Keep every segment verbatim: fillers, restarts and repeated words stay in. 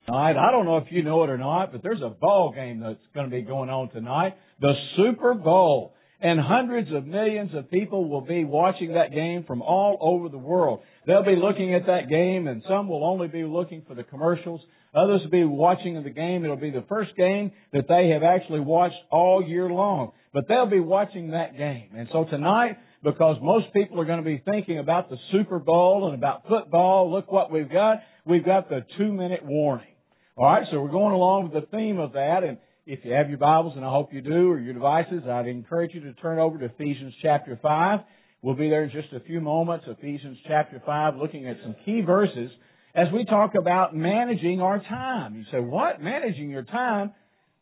Tonight, I don't know if you know it or not, but there's a ball game that's going to be going on tonight, the Super Bowl. And hundreds of millions of people will be watching that game from all over the world. They'll be looking at that game, and some will only be looking for the commercials. Others will be watching the game. It'll be the first game that they have actually watched all year long. But they'll be watching that game. And so tonight, because most people are going to be thinking about the Super Bowl and about football, look what we've got. We've got the two-minute warning. All right, so we're going along with the theme of that, and if you have your Bibles, and I hope you do, or your devices, I'd encourage you to turn over to Ephesians chapter five. We'll be there in just a few moments, Ephesians chapter five, looking at some key verses as we talk about managing our time. You say, what? Managing your time?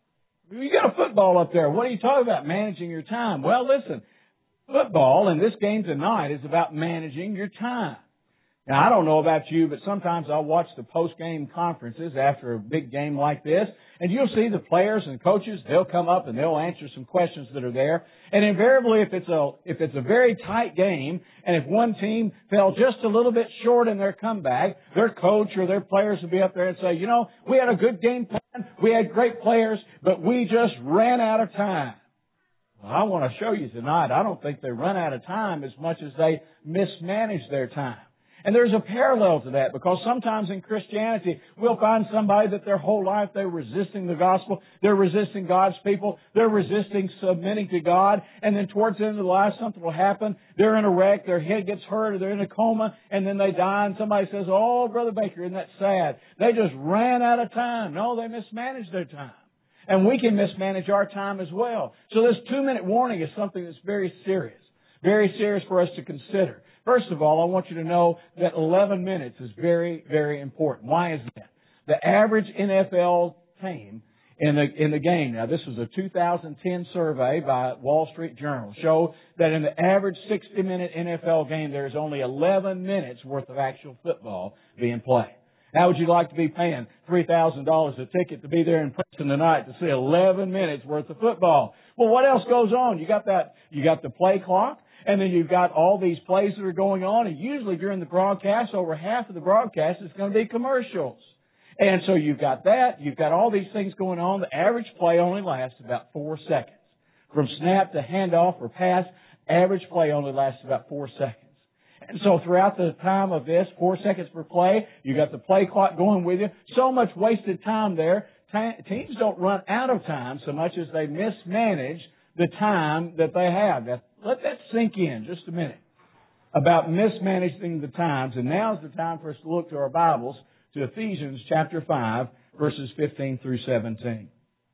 You got a football up there. What are you talking about, managing your time? Well, listen, football and this game tonight is about managing your time. Now, I don't know about you, but sometimes I'll watch the post-game conferences after a big game like this, and you'll see the players and coaches, they'll come up and they'll answer some questions that are there. And invariably, if it's a, if it's a very tight game, and if one team fell just a little bit short in their comeback, their coach or their players will be up there and say, you know, we had a good game plan, we had great players, but we just ran out of time. Well, I want to show you tonight, I don't think they run out of time as much as they mismanage their time. And there's a parallel to that, because sometimes in Christianity, we'll find somebody that their whole life they're resisting the gospel, they're resisting God's people, they're resisting submitting to God, and then towards the end of their life something will happen, they're in a wreck, their head gets hurt, or they're in a coma, and then they die, and somebody says, oh, Brother Baker, isn't that sad? They just ran out of time. No, they mismanaged their time. And we can mismanage our time as well. So this two-minute warning is something that's very serious, very serious for us to consider. First of all, I want you to know that eleven minutes is very, very important. Why is that? The average N F L team in the in the game, now this was a two thousand ten survey by Wall Street Journal, showed that in the average sixty-minute N F L game, there's only eleven minutes worth of actual football being played. How would you like to be paying three thousand dollars a ticket to be there in Princeton tonight to see eleven minutes worth of football? Well, what else goes on? You got that, you got the play clock. And then you've got all these plays that are going on, and usually during the broadcast, over half of the broadcast is going to be commercials. And so you've got that, you've got all these things going on. The average play only lasts about four seconds. From snap to handoff or pass, average play only lasts about four seconds. And so throughout the time of this, four seconds per play, you got the play clock going with you. So much wasted time there. Teams don't run out of time so much as they mismanage the time that they have. Now, let that sink in just a minute about mismanaging the times. And now's the time for us to look to our Bibles to Ephesians chapter five, verses fifteen through seventeen.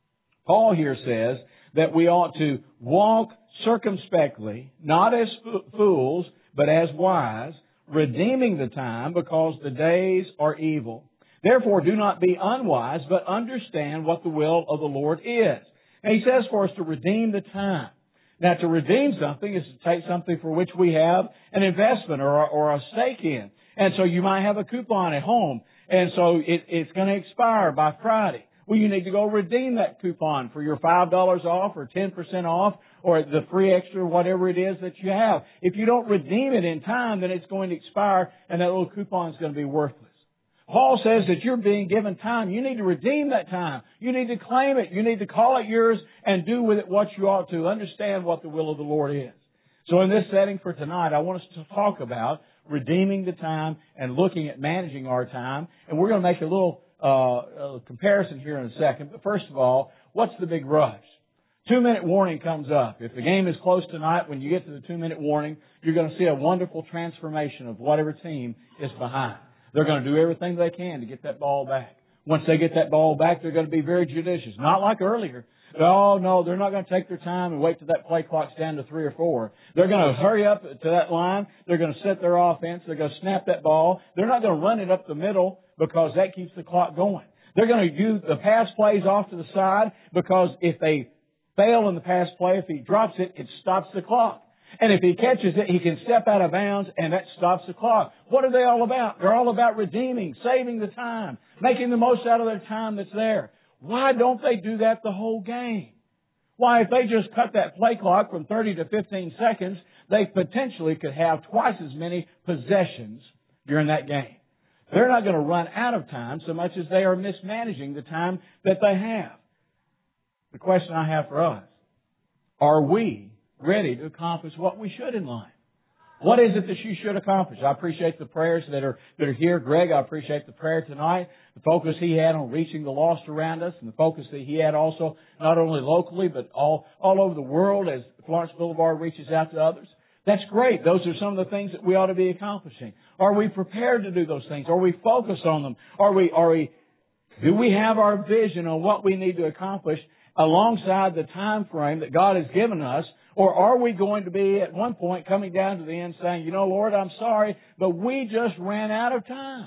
Paul here says that we ought to walk circumspectly, not as fools, but as wise, redeeming the time because the days are evil. Therefore, do not be unwise, but understand what the will of the Lord is. And he says for us to redeem the time. Now, to redeem something is to take something for which we have an investment or, or a stake in. And so you might have a coupon at home, and so it, it's going to expire by Friday. Well, you need to go redeem that coupon for your five dollars off or ten percent off or the free extra, whatever it is that you have. If you don't redeem it in time, then it's going to expire, and that little coupon is going to be worthless. Paul says that you're being given time. You need to redeem that time. You need to claim it. You need to call it yours and do with it what you ought to. Understand what the will of the Lord is. So in this setting for tonight, I want us to talk about redeeming the time and looking at managing our time. And we're going to make a little uh, a comparison here in a second. But first of all, what's the big rush? Two-minute warning comes up. If the game is close tonight, when you get to the two-minute warning, you're going to see a wonderful transformation of whatever team is behind. They're going to do everything they can to get that ball back. Once they get that ball back, they're going to be very judicious. Not like earlier. Oh, no, they're not going to take their time and wait till that play clock's down to three or four. They're going to hurry up to that line. They're going to set their offense. They're going to snap that ball. They're not going to run it up the middle because that keeps the clock going. They're going to do the pass plays off to the side because if they fail in the pass play, if he drops it, it stops the clock. And if he catches it, he can step out of bounds, and that stops the clock. What are they all about? They're all about redeeming, saving the time, making the most out of their time that's there. Why don't they do that the whole game? Why, if they just cut that play clock from thirty to fifteen seconds, they potentially could have twice as many possessions during that game. They're not going to run out of time so much as they are mismanaging the time that they have. The question I have for us, are we ready to accomplish what we should in life? What is it that you should accomplish? I appreciate the prayers that are that are here. Greg, I appreciate the prayer tonight, the focus he had on reaching the lost around us, and the focus that he had also not only locally but all, all over the world as Florence Boulevard reaches out to others. That's great. Those are some of the things that we ought to be accomplishing. Are we prepared to do those things? Are we focused on them? Are we, are we, do we have our vision on what we need to accomplish alongside the time frame that God has given us? Or are we going to be at one point coming down to the end saying, you know, Lord, I'm sorry, but we just ran out of time.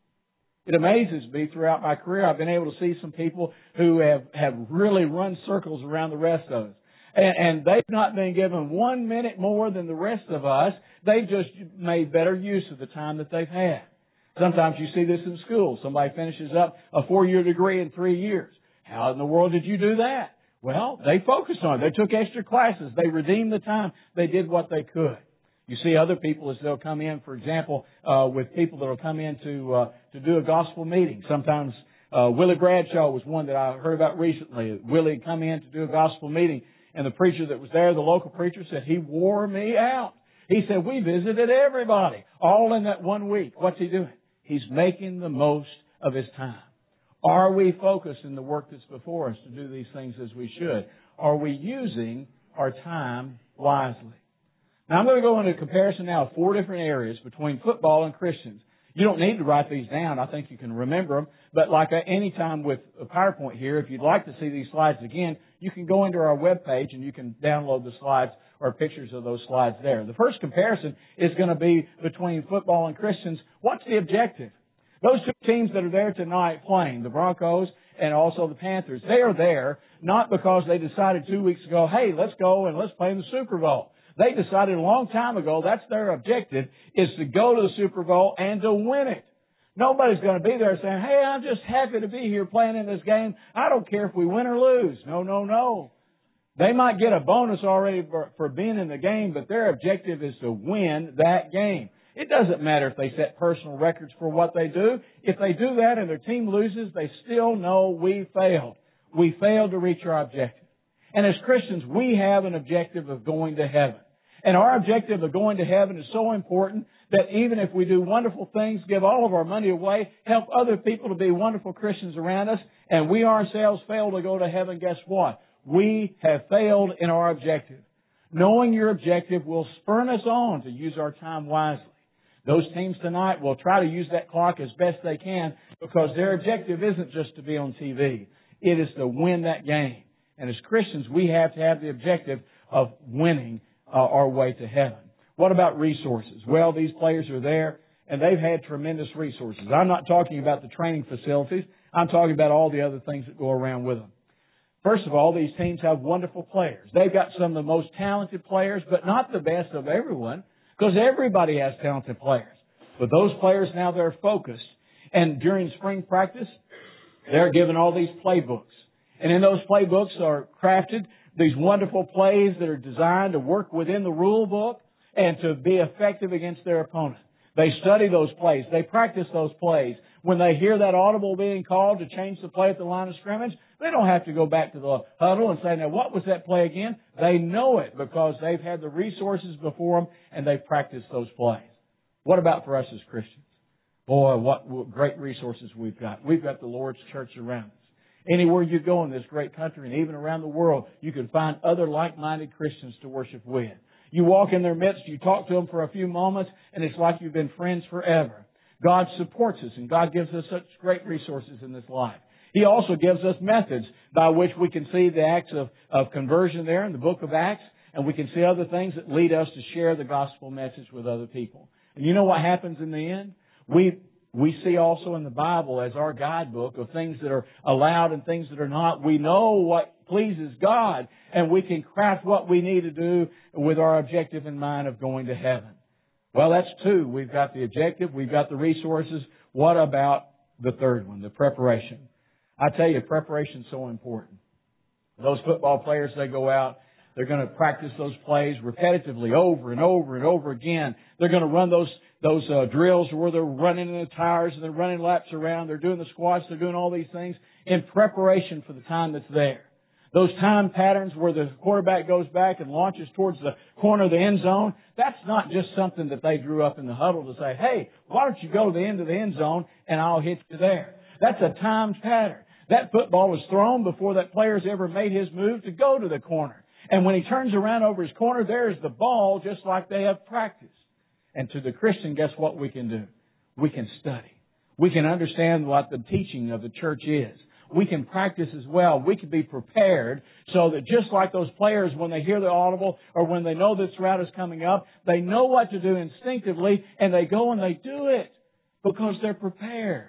It amazes me throughout my career. I've been able to see some people who have, have really run circles around the rest of us. And, and they've not been given one minute more than the rest of us. They've just made better use of the time that they've had. Sometimes you see this in school. Somebody finishes up a four-year degree in three years. How in the world did you do that? Well, they focused on it. They took extra classes. They redeemed the time. They did what they could. You see other people as they'll come in, for example, uh, with people that will come in to, uh, to do a gospel meeting. Sometimes, uh, Willie Bradshaw was one that I heard about recently. Willie had come in to do a gospel meeting, and the preacher that was there, the local preacher, said, he wore me out. He said, we visited everybody, all in that one week. What's he doing? He's making the most of his time. Are we focused in the work that's before us to do these things as we should? Are we using our time wisely? Now I'm going to go into a comparison now of four different areas between football and Christians. You don't need to write these down. I think you can remember them. But like any time with a PowerPoint here, if you'd like to see these slides again, you can go into our webpage and you can download the slides or pictures of those slides there. The first comparison is going to be between football and Christians. What's the objective? Those two teams that are there tonight playing, the Broncos and also the Panthers, they are there not because they decided two weeks ago, hey, let's go and let's play in the Super Bowl. They decided a long time ago that's their objective, is to go to the Super Bowl and to win it. Nobody's going to be there saying, hey, I'm just happy to be here playing in this game. I don't care if we win or lose. No, no, no. They might get a bonus already for, for being in the game, but their objective is to win that game. It doesn't matter if they set personal records for what they do. If they do that and their team loses, they still know we failed. We failed to reach our objective. And as Christians, we have an objective of going to heaven. And our objective of going to heaven is so important that even if we do wonderful things, give all of our money away, help other people to be wonderful Christians around us, and we ourselves fail to go to heaven, guess what? We have failed in our objective. Knowing your objective will spur us on to use our time wisely. Those teams tonight will try to use that clock as best they can because their objective isn't just to be on T V. It is to win that game. And as Christians, we have to have the objective of winning uh, our way to heaven. What about resources? Well, these players are there and they've had tremendous resources. I'm not talking about the training facilities. I'm talking about all the other things that go around with them. First of all, these teams have wonderful players. They've got some of the most talented players, but not the best of everyone. Because everybody has talented players. But those players now, they're focused. And during spring practice, they're given all these playbooks. And in those playbooks are crafted these wonderful plays that are designed to work within the rule book and to be effective against their opponent. They study those plays. They practice those plays. When they hear that audible being called to change the play at the line of scrimmage, they don't have to go back to the huddle and say, now what was that play again? They know it because they've had the resources before them and they've practiced those plays. What about for us as Christians? Boy, what great resources we've got. We've got the Lord's church around us. Anywhere you go in this great country and even around the world, you can find other like-minded Christians to worship with. You walk in their midst, you talk to them for a few moments, and it's like you've been friends forever. God supports us, and God gives us such great resources in this life. He also gives us methods by which we can see the acts of, of conversion there in the book of Acts, and we can see other things that lead us to share the gospel message with other people. And you know what happens in the end? We we see also in the Bible as our guidebook of things that are allowed and things that are not. We know what pleases God, and we can craft what we need to do with our objective in mind of going to heaven. Well, that's two. We've got the objective. We've got the resources. What about the third one, the preparation? I tell you, preparation is so important. Those football players, they go out. They're going to practice those plays repetitively over and over and over again. They're going to run those those uh, drills where they're running in the tires and they're running laps around. They're doing the squats. They're doing all these things in preparation for the time that's there. Those time patterns where the quarterback goes back and launches towards the corner of the end zone, that's not just something that they drew up in the huddle to say, hey, why don't you go to the end of the end zone and I'll hit you there. That's a timed pattern. That football was thrown before that player's ever made his move to go to the corner. And when he turns around over his corner, there's the ball just like they have practiced. And to the Christian, guess what we can do? We can study. We can understand what the teaching of the church is. We can practice as well. We can be prepared so that just like those players, when they hear the audible or when they know this route is coming up, they know what to do instinctively and they go and they do it because they're prepared.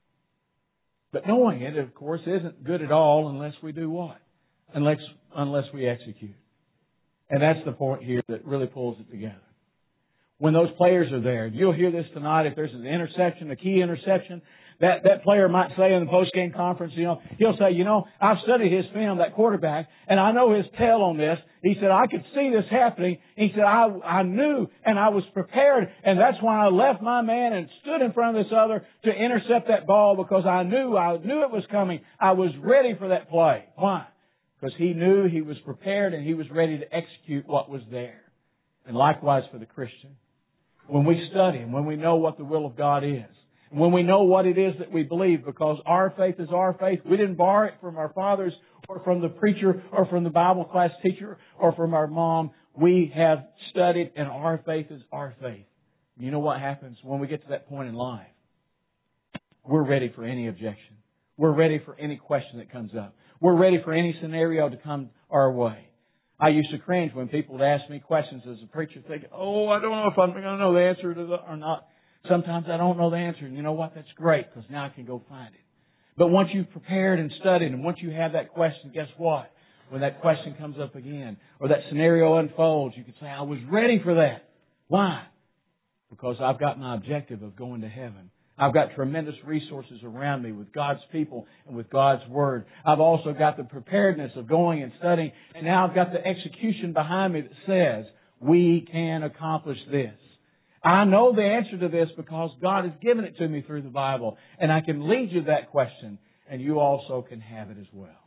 But knowing it, of course, isn't good at all unless we do what? Unless, unless we execute. And that's the point here that really pulls it together. When those players are there, you'll hear this tonight, if there's an interception, a key interception, that, that player might say in the post-game conference, you know, he'll say, you know, I've studied his film, that quarterback, and I know his tell on this. He said, I could see this happening. He said, I, I knew and I was prepared, and that's why I left my man and stood in front of this other to intercept that ball because I knew, I knew it was coming. I was ready for that play. Why? Because he knew he was prepared and he was ready to execute what was there. And likewise for the Christian. When we study and when we know what the will of God is, and when we know what it is that we believe, because our faith is our faith, we didn't borrow it from our fathers or from the preacher or from the Bible class teacher or from our mom. We have studied and our faith is our faith. You know what happens when we get to that point in life? We're ready for any objection. We're ready for any question that comes up. We're ready for any scenario to come our way. I used to cringe when people would ask me questions as a preacher thinking, oh, I don't know if I'm going to know the answer to that or not. Sometimes I don't know the answer. And you know what? That's great because now I can go find it. But once you've prepared and studied and once you have that question, guess what? When that question comes up again or that scenario unfolds, you can say, I was ready for that. Why? Because I've got my objective of going to heaven. I've got tremendous resources around me with God's people and with God's Word. I've also got the preparedness of going and studying. And now I've got the execution behind me that says we can accomplish this. I know the answer to this because God has given it to me through the Bible. And I can lead you to that question. And you also can have it as well.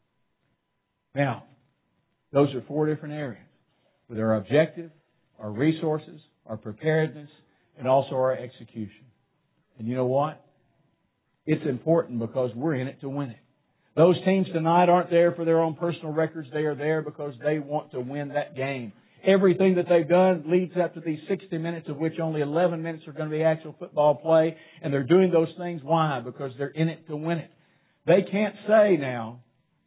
Now, those are four different areas. With our objective, our resources, our preparedness, and also our execution. And you know what? It's important because we're in it to win it. Those teams tonight aren't there for their own personal records. They are there because they want to win that game. Everything that they've done leads up to these sixty minutes, of which only eleven minutes are going to be actual football play. And they're doing those things. Why? Because they're in it to win it. They can't say now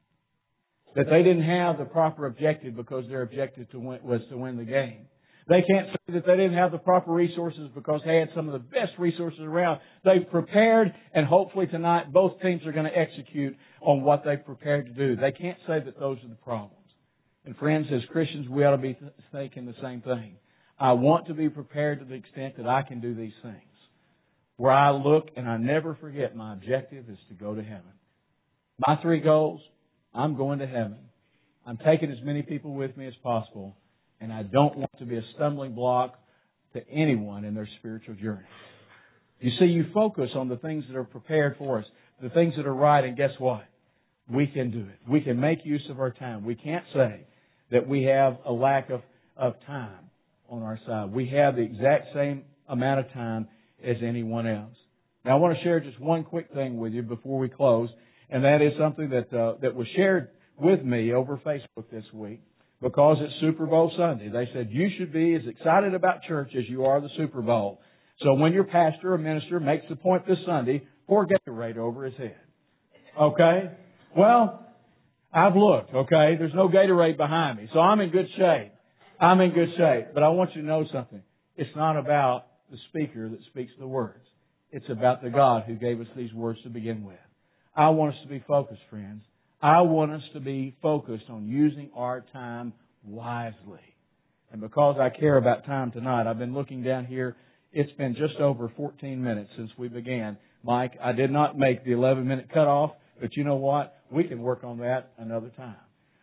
that they didn't have the proper objective because their objective to win, was to win the game. They can't say that they didn't have the proper resources because they had some of the best resources around. They've prepared, and hopefully tonight both teams are going to execute on what they've prepared to do. They can't say that those are the problems. And friends, as Christians, we ought to be thinking the same thing. I want to be prepared to the extent that I can do these things. Where I look and I never forget my objective is to go to heaven. My three goals, I'm going to heaven. I'm taking as many people with me as possible. And I don't want to be a stumbling block to anyone in their spiritual journey. You see, you focus on the things that are prepared for us, the things that are right, and guess what? We can do it. We can make use of our time. We can't say that we have a lack of, of time on our side. We have the exact same amount of time as anyone else. Now, I want to share just one quick thing with you before we close, and that is something that uh, that was shared with me over Facebook this week. Because it's Super Bowl Sunday. They said you should be as excited about church as you are the Super Bowl. So when your pastor or minister makes the point this Sunday, pour Gatorade over his head. Okay? Well, I've looked, okay? There's no Gatorade behind me. So I'm in good shape. I'm in good shape. But I want you to know something. It's not about the speaker that speaks the words. It's about the God who gave us these words to begin with. I want us to be focused, friends. I want us to be focused on using our time wisely. And because I care about time tonight, I've been looking down here. It's been just over fourteen minutes since we began. Mike, I did not make the eleven minute cutoff, but you know what? We can work on that another time.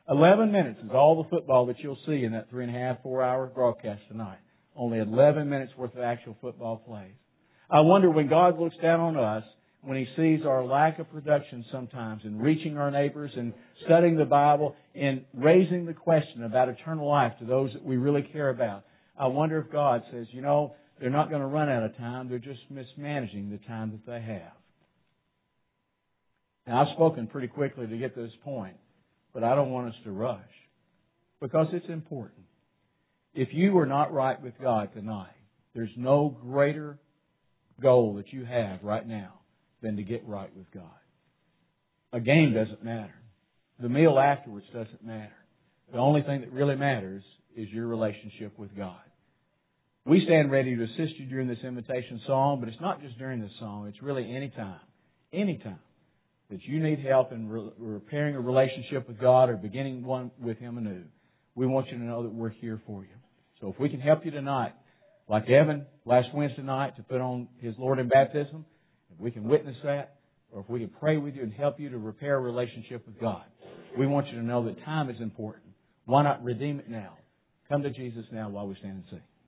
Eleven minutes is all the football that you'll see in that three and a half, four hour broadcast tonight. Only eleven minutes worth of actual football plays. I wonder when God looks down on us, when He sees our lack of production sometimes in reaching our neighbors and studying the Bible and raising the question about eternal life to those that we really care about. I wonder if God says, you know, they're not going to run out of time. They're just mismanaging the time that they have. Now, I've spoken pretty quickly to get to this point, but I don't want us to rush because it's important. If you are not right with God tonight, there's no greater goal that you have right now than to get right with God. A game doesn't matter. The meal afterwards doesn't matter. The only thing that really matters is your relationship with God. We stand ready to assist you during this invitation song, but it's not just during this song. It's really any time, any time that you need help in re- repairing a relationship with God or beginning one with Him anew. We want you to know that we're here for you. So if we can help you tonight, like Evan last Wednesday night to put on his Lord in baptism, if we can witness that, or if we can pray with you and help you to repair a relationship with God, we want you to know that time is important. Why not redeem it now? Come to Jesus now while we stand and sing.